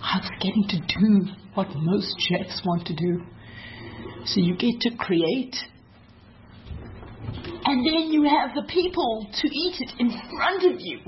I was getting to do what most chefs want to do. So you get to create, and then you have the people to eat it in front of you.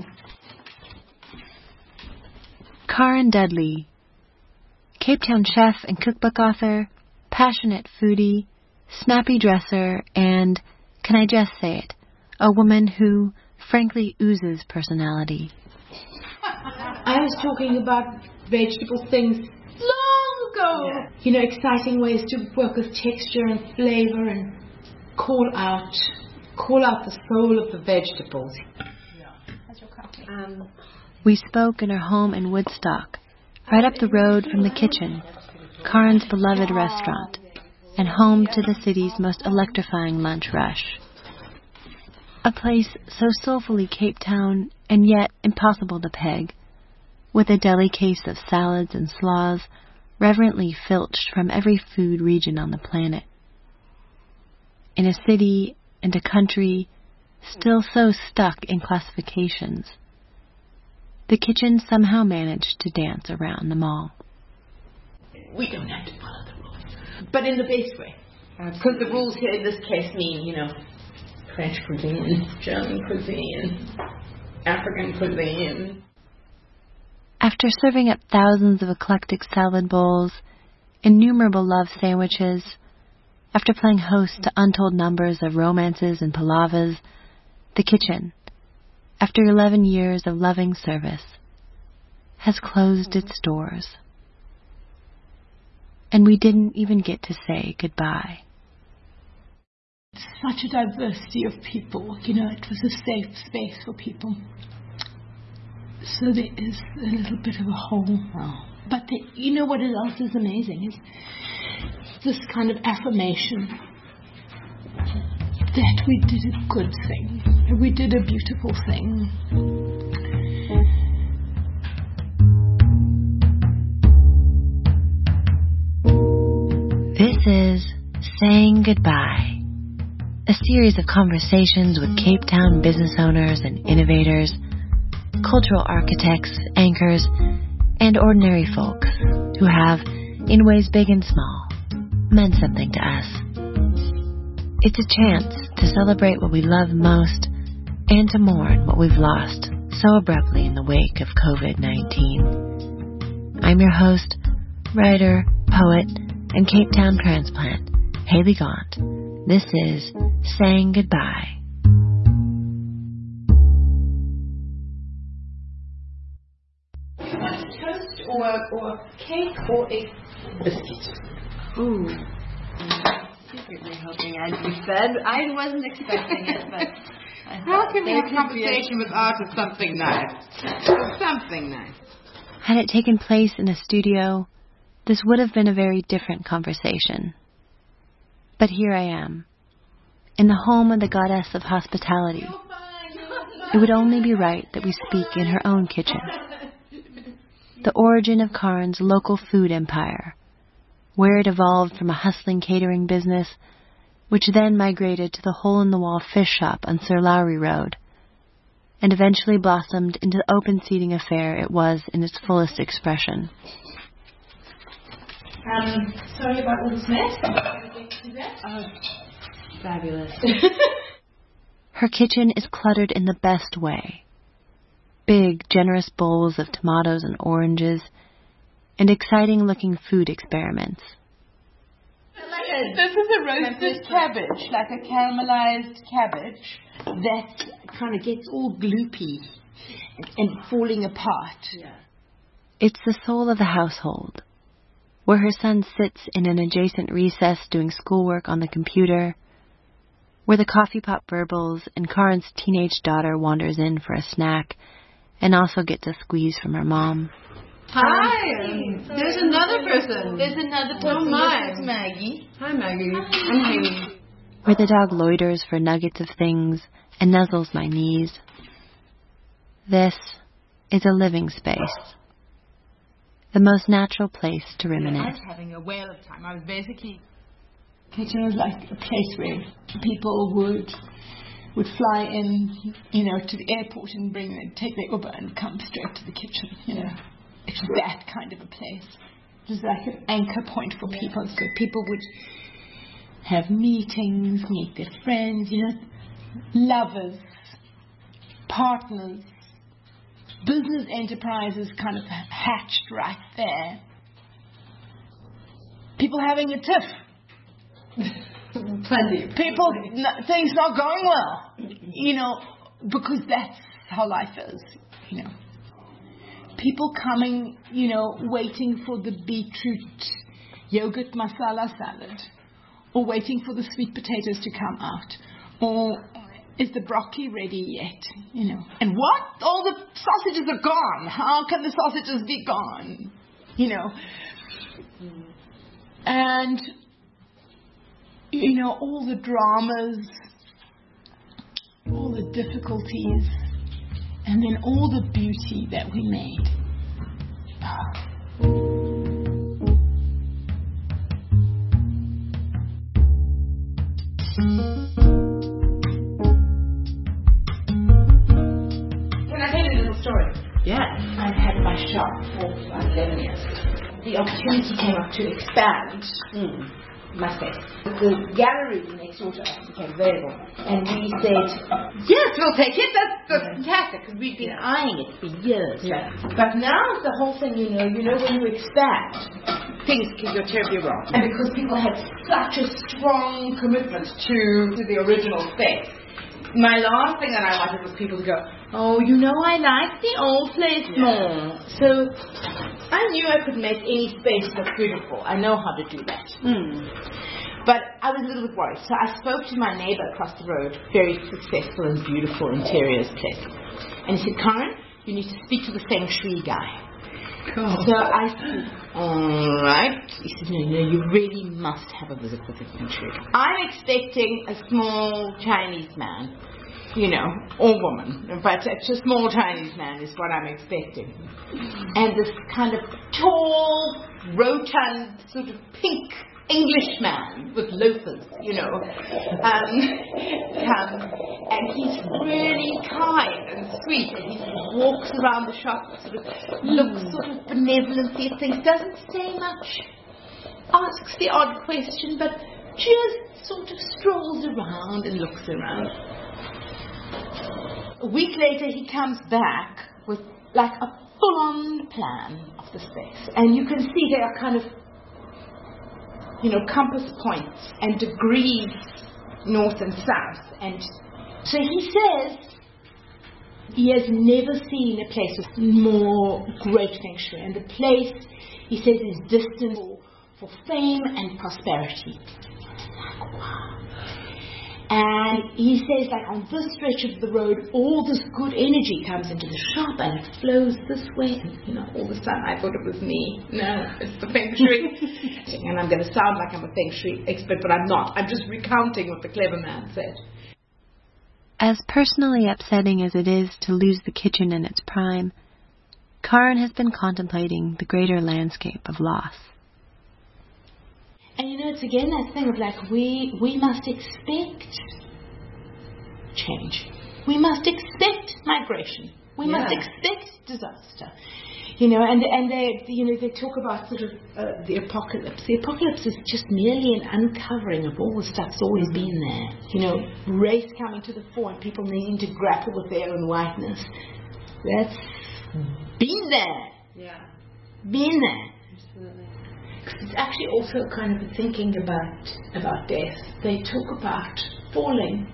Karen Dudley, Cape Town chef and cookbook author, passionate foodie, snappy dresser, and, can I just say it, a woman who frankly oozes personality. I was talking about vegetable things long ago. Yeah. You know, exciting ways to work with texture and flavor and call out the soul of the vegetables. Yeah. That's your coffee. We spoke in her home in Woodstock, right up the road from the kitchen, Karen's beloved restaurant, and home to the city's most electrifying lunch rush. A place so soulfully Cape Town and yet impossible to peg, with a deli case of salads and slaws reverently filched from every food region on the planet. In a city and a country still so stuck in classifications, the kitchen somehow managed to dance around them all. We don't have to follow the rules, but in the best way. Because the rules here in this case mean, you know, French cuisine, German cuisine, African cuisine. After serving up thousands of eclectic salad bowls, innumerable love sandwiches, after playing host to untold numbers of romances and palavas, the kitchen, after 11 years of loving service, has closed its doors. And we didn't even get to say goodbye. Such a diversity of people, you know, it was a safe space for people. So there is a little bit of a hole. But you know what else is amazing is this kind of affirmation that we did a good thing, we did a beautiful thing. This is Saying Goodbye, a series of conversations with Cape Town business owners and innovators, cultural architects, anchors, and ordinary folks who have, in ways big and small, meant something to us. It's a chance to celebrate what we love most and to mourn what we've lost so abruptly in the wake of COVID-19. I'm your host, writer, poet, and Cape Town transplant, Haley Gaunt. This is Saying Goodbye. Toast or cake or a biscuit? Ooh. Secretly hoping I'd be fed. I wasn't expecting it, but how can we have a conversation without something nice? Something nice. Had it taken place in a studio, this would have been a very different conversation. But here I am, in the home of the goddess of hospitality. It would only be right that we speak in her own kitchen. The origin of Karen's local food empire, where it evolved from a hustling catering business, which then migrated to the hole-in-the-wall fish shop on Sir Lowry Road, and eventually blossomed into the open seating affair it was in its fullest expression. Sorry about all this mess. Oh, fabulous. Her kitchen is cluttered in the best way. Big, generous bowls of tomatoes and oranges, and exciting-looking food experiments. This is a roasted cabbage, like a caramelized cabbage that kind of gets all gloopy and falling apart. Yeah. It's the soul of the household, where her son sits in an adjacent recess doing schoolwork on the computer, where the coffee pot burbles and Karen's teenage daughter wanders in for a snack and also gets a squeeze from her mom. Hi! There's another person. There's another person. Oh my. This is Maggie. Hi, Maggie. I'm Haley. Where the dog loiters for nuggets of things and nuzzles my knees. This is a living space. The most natural place to reminisce. I was having a whale of time. I was basically... Kitchen was like a place where people would fly in, you know, to the airport and take their Uber and come straight to the kitchen, you know. It's that kind of a place. It was like an anchor point for people. So people would have meetings, meet their friends, lovers, partners, business enterprises kind of hatched right there. People having a tiff. Plenty. People, things not going well, because that's how life is, People coming, waiting for the beetroot yogurt masala salad, or waiting for the sweet potatoes to come out, or is the broccoli ready yet, And what? All the sausages are gone. How can the sausages be gone? And all the dramas, all the difficulties, and then all the beauty that we made. Can I tell you a little story? Yes. I've had my shop for about 11 years. The opportunity came up to expand my space. The gallery next door to us became available, and we said, yes, we'll take it. That's fantastic, because we've been eyeing it for years. Yeah. But now the whole thing, when you expand, things can go terribly wrong. And because people had such a strong commitment to the original space, my last thing that I wanted was people to go, oh, I like the old place more. So I knew I could make any space look beautiful. I know how to do that. But I was a little bit worried. So I spoke to my neighbor across the road, very successful and beautiful interiors place. And he said, Karen, you need to speak to the Feng Shui guy. Cool. So I said, all right. He said, no, you really must have a visit with the Feng Shui guy. I'm expecting a small Chinese man, or woman, but a small Chinese man is what I'm expecting. And this kind of tall, rotund, sort of pink English man with loafers, comes, and he's really kind and sweet, and he walks around the shop, sort of looks sort of benevolently at things, doesn't say much, asks the odd question, but just sort of strolls around and looks around. A week later, he comes back with like a full-on plan of the space, and you can see they are kind of, compass points and degrees north and south. And so he says he has never seen a place with more great Feng Shui, and the place, he says, is destined for fame and prosperity. Like, wow. And he says, like, on this stretch of the road, all this good energy comes into the shop and it flows this way. And, all of a sudden I thought it was me. No, it's the Feng Shui. And I'm going to sound like I'm a Feng Shui expert, but I'm not. I'm just recounting what the clever man said. As personally upsetting as it is to lose the kitchen in its prime, Karen has been contemplating the greater landscape of loss. And it's again that thing of like, we must expect change. We must expect migration. We must expect disaster. And they talk about sort of the apocalypse. The apocalypse is just merely an uncovering of all the stuff that's always been there. Race coming to the fore and people needing to grapple with their own whiteness. That's been there. Yeah. Been there. Absolutely. It's actually also kind of thinking about death. They talk about falling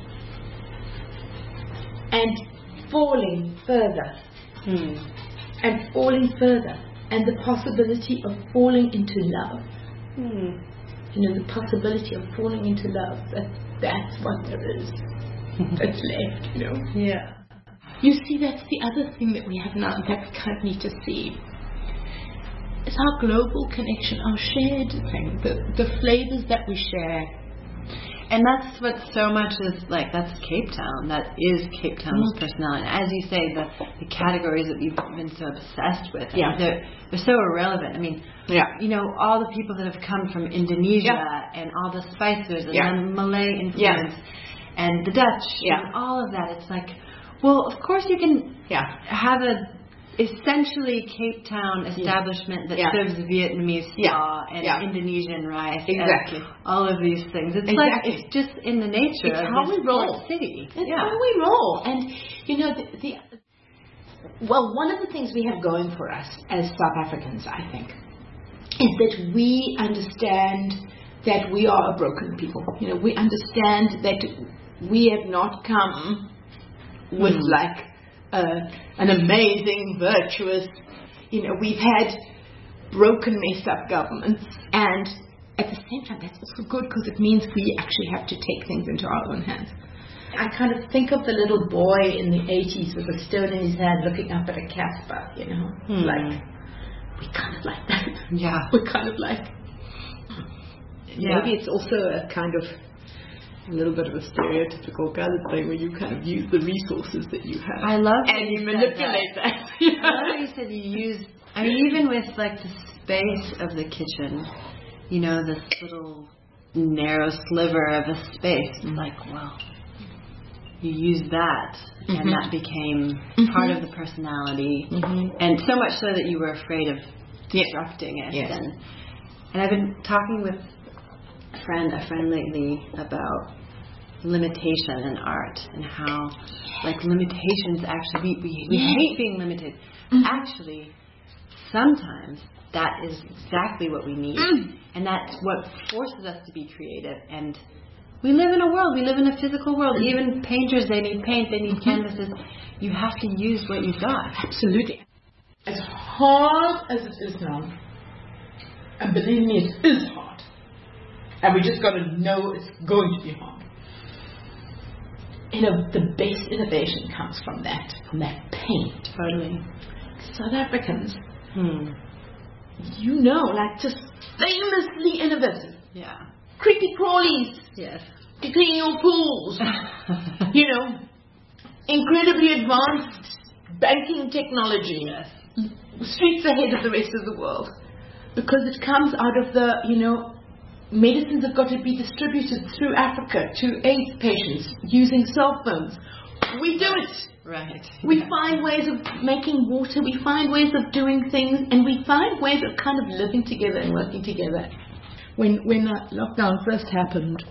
and falling further and falling further, and the possibility of falling into love. The possibility of falling into love. That's what there is. That's left. Yeah. You see, that's the other thing that we have now that we kind of need to see. It's our global connection, our shared thing, the flavors that we share. And that's what so much is like, that's Cape Town. That is Cape Town's personality. As you say, the categories that we've been so obsessed with, they're so irrelevant. I mean, all the people that have come from Indonesia and all the spicers and then Malay influence and the Dutch and all of that. It's like, well, of course you can have a essentially Cape Town establishment that serves Vietnamese pho and Indonesian rice. Exactly. And all of these things. It's like it's just in the nature of how we roll. City. It's how we roll. And you know one of the things we have going for us as South Africans, I think, is that we understand that we are a broken people. You know, we understand that we have not come with like an amazing, virtuous, you know, we've had broken, messed up governments, and at the same time that's also good because it means we actually have to take things into our own hands. I kind of think of the little boy in the 80s with a stone in his hand looking up at a Casper, you know, like, we kind of like that. Yeah. We're kind of like, maybe it's also a kind of a little bit of a stereotypical kind of thing where you kind of use the resources that you have. I love and you manipulate that. I love how you said you use, I mean, even with like the space of the kitchen, you know, this little narrow sliver of a space, like, well, you use that, and that became part of the personality, and so much so that you were afraid of disrupting it. Yes. And I've been talking with a friend lately about limitation in art and how, like, limitations actually, we hate being limited. Actually, sometimes that is exactly what we need, and that's what forces us to be creative. And we live in a world, we live in a physical world. Even painters, they need paint, they need canvases. You have to use what you've got. Absolutely. As hard as it is now, and believe me, it is hard, and we just got to know it's going to be hard. You know, the best innovation comes from that pain. Totally. South Africans, you know, like just famously innovative. Yeah. Creepy crawlies. Yes. To clean your pools. You know, incredibly advanced banking technology. Yes. Streets ahead of the rest of the world. Because it comes out of the, you know, medicines have got to be distributed through Africa to AIDS patients using cell phones. We do it. Right. We find ways of making water. We find ways of doing things. And we find ways of kind of living together and working together. When lockdown first happened,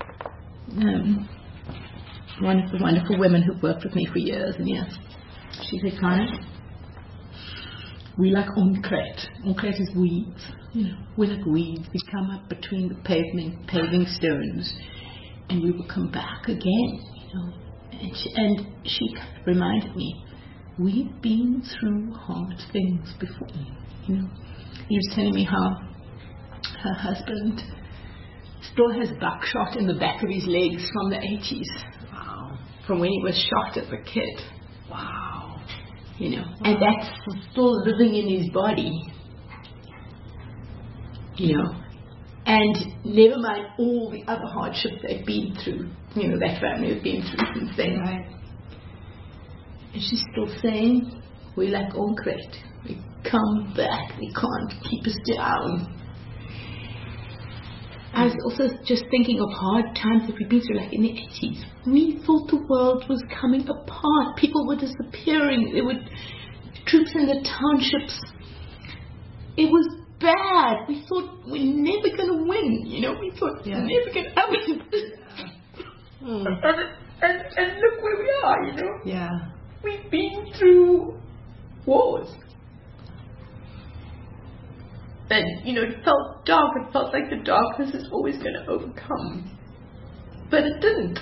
one of the wonderful women who worked with me for years and years, she said, Karen, we like onkruid. Onkruid is weeds. You know, we're like weeds. We come up between the paving stones, and we will come back again. You know, and she reminded me, we've been through hard things before. You know, he was telling me how her husband still has buckshot in the back of his legs from the 80s. Wow. From when he was shot as a kid. Wow. You know, and that's still living in his body. You know, and never mind all the other hardships they've been through. You know, that family have been through since then. Right. And she's still saying, we're like onkruid. We come back. They can't keep us down. I was also just thinking of hard times that we've been through, like in the 80s. We thought the world was coming apart. People were disappearing. There were troops in the townships. It was bad. We thought we're never going to win. You know, we thought we're never going to win. And look where we are, you know. Yeah. We've been through wars. And, you know, it felt dark. It felt like the darkness is always going to overcome. But it didn't.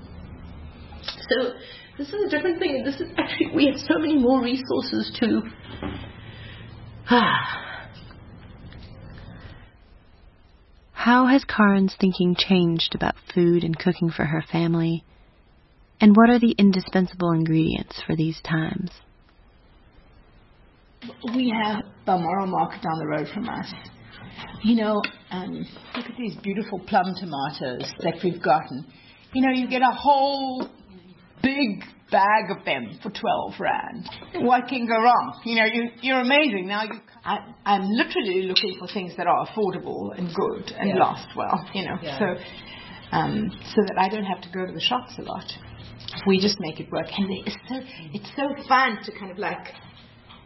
So this is a different thing. This is actually, we have so many more resources to... How has Karen's thinking changed about food and cooking for her family? And what are the indispensable ingredients for these times? We have Balmoral Market down the road from us. You know, look at these beautiful plum tomatoes that we've gotten. You know, you get a whole big bag of them for 12 rand. What can go wrong? You know, you're amazing. Now, I'm literally looking for things that are affordable and good and last well, you know, so that I don't have to go to the shops a lot. We just make it work. And it's so fun to kind of like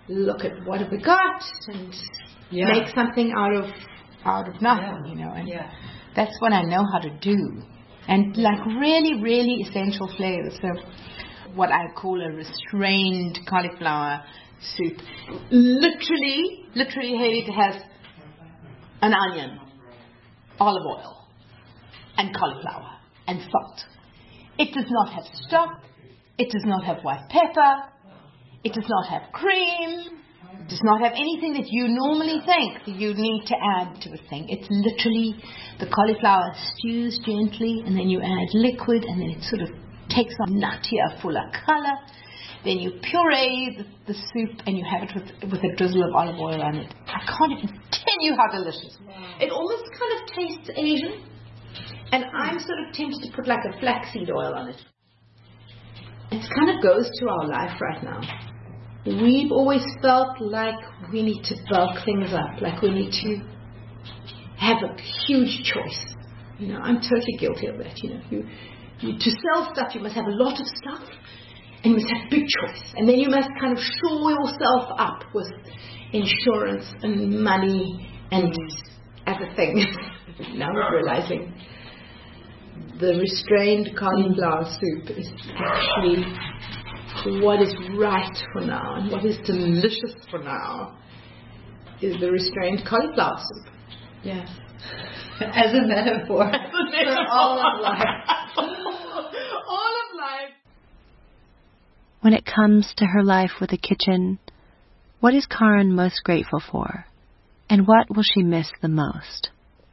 look at what have we got and make something out of nothing, you know. And that's what I know how to do. And like really, really essential flavors. So what I call a restrained cauliflower soup. Literally, it has an onion, olive oil, and cauliflower, and salt. It does not have stock. It does not have white pepper. It does not have cream. It does not have anything that you normally think that you need to add to a thing. It's literally the cauliflower stews gently, and then you add liquid, and then it sort of takes on nuttier, fuller color. Then you puree the soup, and you have it with a drizzle of olive oil on it. I can't even tell you how delicious. It almost kind of tastes Asian, and I'm sort of tempted to put like a flaxseed oil on it. It kind of goes to our life right now. We've always felt like we need to bulk things up, like we need to have a huge choice. You know, I'm totally guilty of that. You know, you to sell stuff, you must have a lot of stuff, and you must have a big choice, and then you must kind of shore yourself up with insurance and money and other things. Now I'm realizing the restrained cauliflower soup is actually what is right for now, and what is delicious for now is the restrained cauliflower soup. Yes. As a metaphor for all of life. All of life. When it comes to her life with a kitchen, what is Karen most grateful for? And what will she miss the most?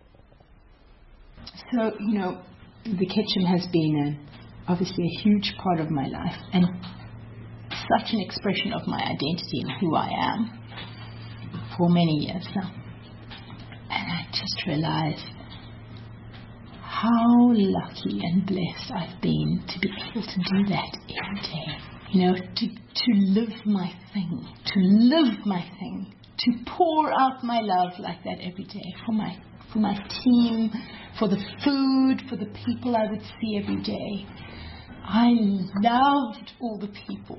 So, you know, the kitchen has been obviously a huge part of my life, and such an expression of my identity and who I am for many years now. And I just realized how lucky and blessed I've been to be able to do that every day. You know, to live my thing, to pour out my love like that every day for my team, for the food, for the people I would see every day. I loved all the people.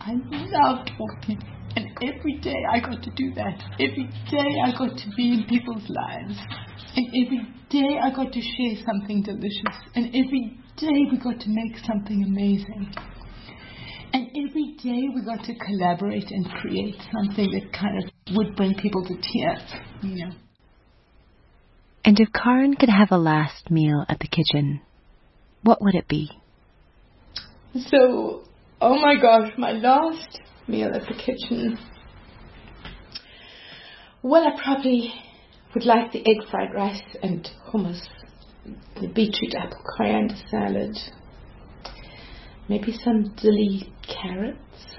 And every day I got to do that. Every day I got to be in people's lives. And every day I got to share something delicious. And every day we got to make something amazing. And every day we got to collaborate and create something that kind of would bring people to tears, you know. And if Karen could have a last meal at the kitchen, what would it be? So, oh my gosh, my last meal at the kitchen. Well, I probably would like the egg fried rice and hummus, the beetroot apple coriander salad, maybe some dilly carrots,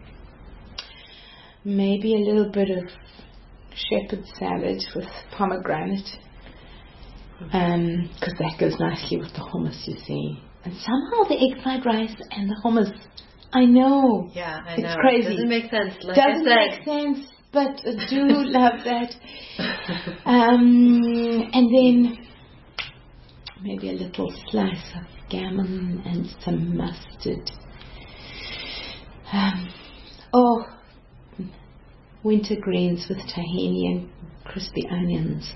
maybe a little bit of shepherd's salad with pomegranate, because that goes nicely with the hummus, you see. And somehow the egg fried rice and the hummus, I know. Yeah, I it's know. Crazy. Doesn't make sense. Like Doesn't I said. make sense, but I do love that. And then maybe a little slice of gammon and some mustard. Winter greens with tahini and crispy onions.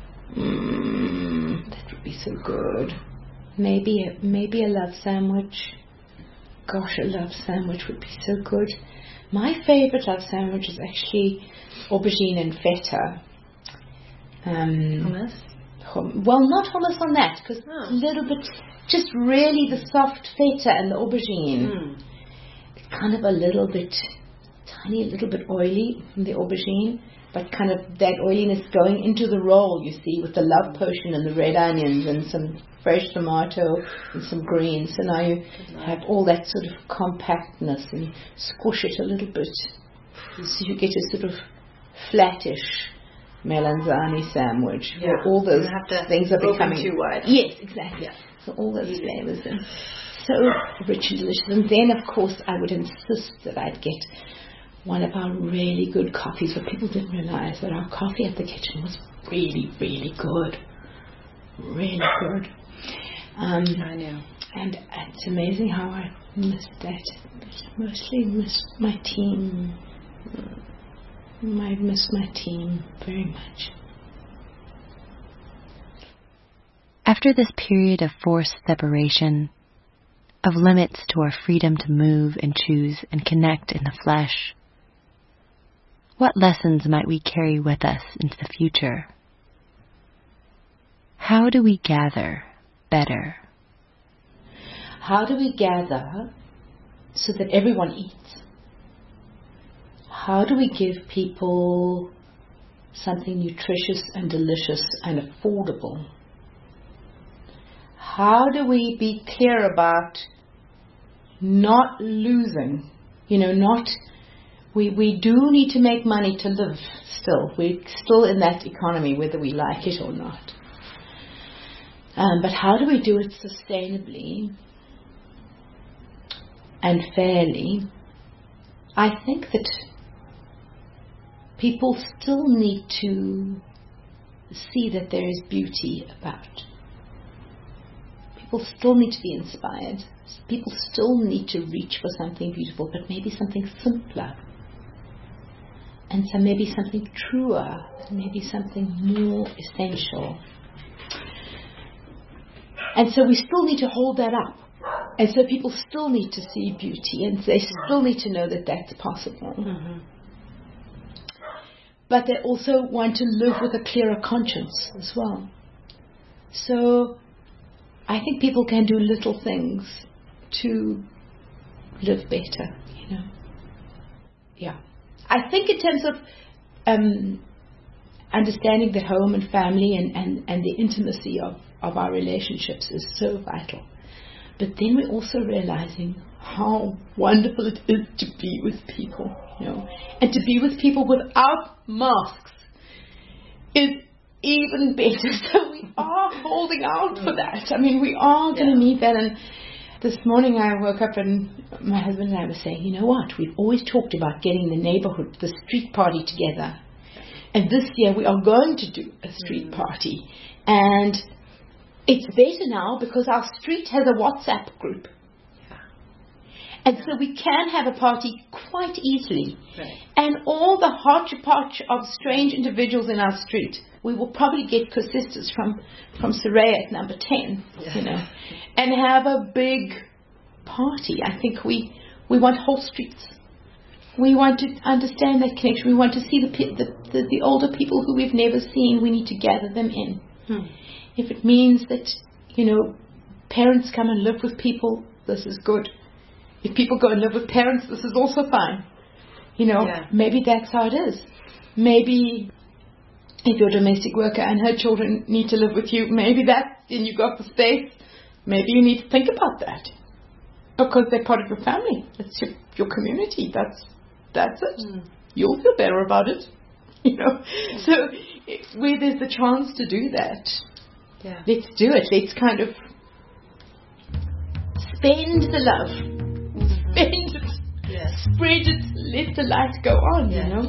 That would be so good. Maybe a love sandwich. Gosh, a love sandwich would be so good. My favorite love sandwich is actually aubergine and feta. Hummus? Well, not hummus on that, because a little bit, just really the soft feta and the aubergine. It's kind of a little bit, tiny little bit oily from the aubergine, but kind of that oiliness going into the roll, you see, with the love potion and the red onions and some fresh tomato and some greens. So now you have all that sort of compactness and squish it a little bit. So you get a sort of flattish melanzane sandwich where all those things are becoming too wide. Yes, exactly. So all those flavors and so rich and delicious. And then, of course, I would insist that I'd get one of our really good coffees. What people didn't realize that our coffee at the kitchen was really, really good. Really good. I know. And it's amazing how I missed that. Mostly missed my team. I miss my team very much. After this period of forced separation, of limits to our freedom to move and choose and connect in the flesh, what lessons might we carry with us into the future? How do we gather better? How do we gather so that everyone eats? How do we give people something nutritious and delicious and affordable? How do we be clear about not losing? We do need to make money to live still. We're still in that economy, whether we like it or not. But how do we do it sustainably and fairly? I think that people still need to see that there is beauty about. People still need to be inspired. People still need to reach for something beautiful, but maybe something simpler. And so maybe something truer, maybe something more essential. And so we still need to hold that up. And so people still need to see beauty, and they still need to know that that's possible. Mm-hmm. But they also want to live with a clearer conscience as well. So I think people can do little things to live better, Yeah. I think in terms of understanding the home and family and the intimacy of our relationships is so vital. But then we're also realizing how wonderful it is to be with people, and to be with people without masks is even better. So we are holding out for that. I mean, we are going to need that. And this morning I woke up and my husband and I were saying, you know what? We've always talked about getting the neighborhood, the street party together. And this year we are going to do a street party. And it's better now because our street has a WhatsApp group. And so we can have a party quite easily. Right. And all the hodgepodge of strange individuals in our street, we will probably get co-sisters from Soraya at number 10, and have a big party. I think we want whole streets. We want to understand that connection. We want to see the older people who we've never seen. We need to gather them in. If it means that, parents come and live with people, this is good. If people go and live with parents, this is also fine. Maybe that's how it is. Maybe if you're a domestic worker and her children need to live with you, maybe then you got the space. Maybe you need to think about that. Because they're part of your family. It's your community. That's it. You'll feel better about it. So where there's the chance to do that, let's do it. Let's kind of spend the love. Spend it. Spread it. Let the light go on,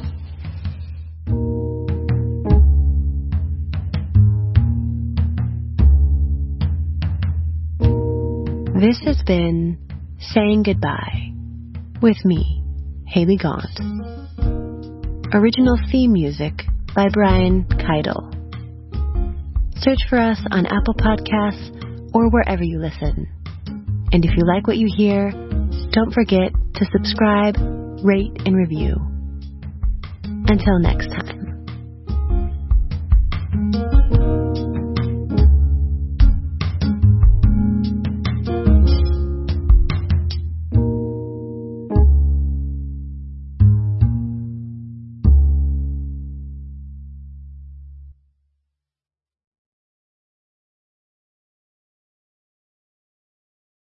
This has been Saying Goodbye with me, Haley Gaunt. Original theme music by Brian Keidel. Search for us on Apple Podcasts or wherever you listen. And if you like what you hear, don't forget to subscribe, rate, and review. Until next time.